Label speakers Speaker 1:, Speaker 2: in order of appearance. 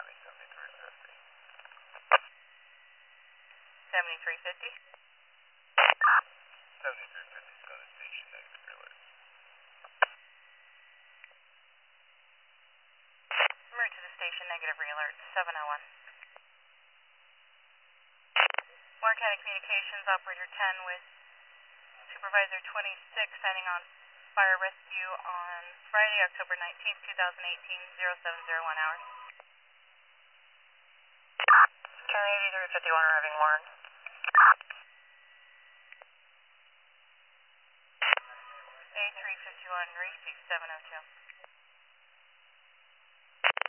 Speaker 1: Miami 7350.
Speaker 2: 7350?
Speaker 1: 7350 is going to station negative relay.
Speaker 2: Route to the station, negative re-alert, 701. Warren County Communications, Operator 10 with Supervisor 26, signing on fire rescue on Friday, October 19th, 2018, 0701 hours.
Speaker 3: County 8351 arriving, Warren.
Speaker 2: A351, receive 702.